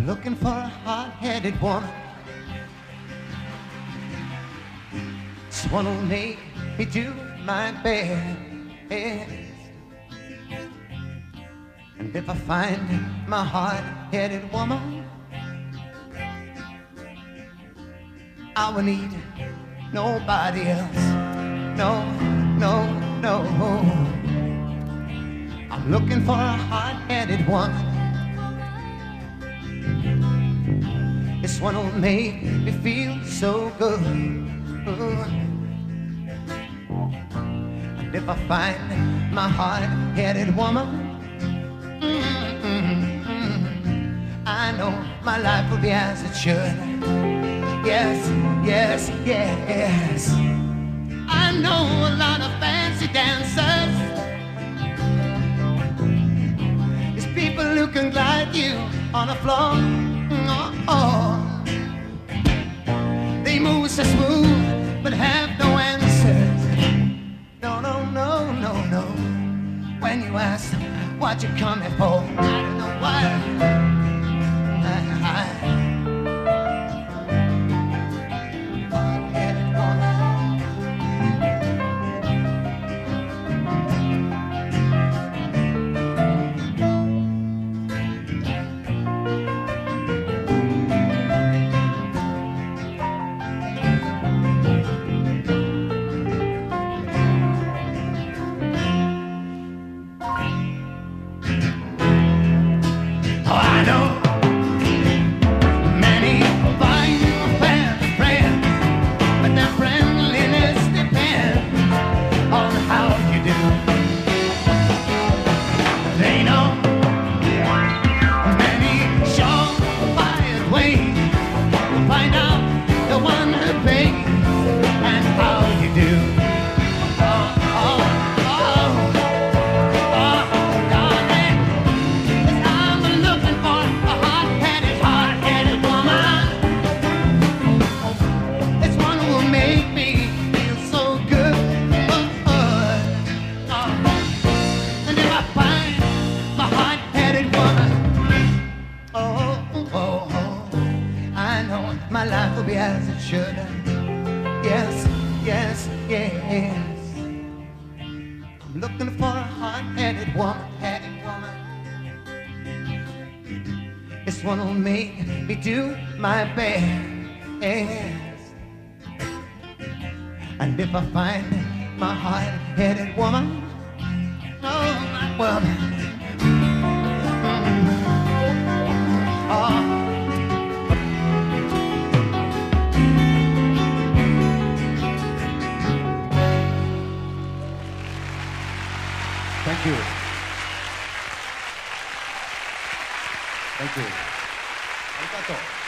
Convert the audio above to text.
looking for a hard-headed woman. This one will make me do my best. And if I find my hard-headed woman, I will need nobody else. No, no, no. I'm looking for a hard-headed woman. This one will make me feel so good. And if I find my hard-headed woman, I know my life will be as it should. Yes, yes, yes. I know a lot of fancy dancers. There's people who can glide you on the floor. Oh. They move so smooth, but have no answers. No, no, no, no, no. When you ask them what you coming for, I don't know why. My life will be as it should. Yes, yes, yes. I'm looking for a hard-headed woman, This one will make me do my best. And if I find my hard-headed woman, oh, my woman. Thank you. Thank you. ありがとう。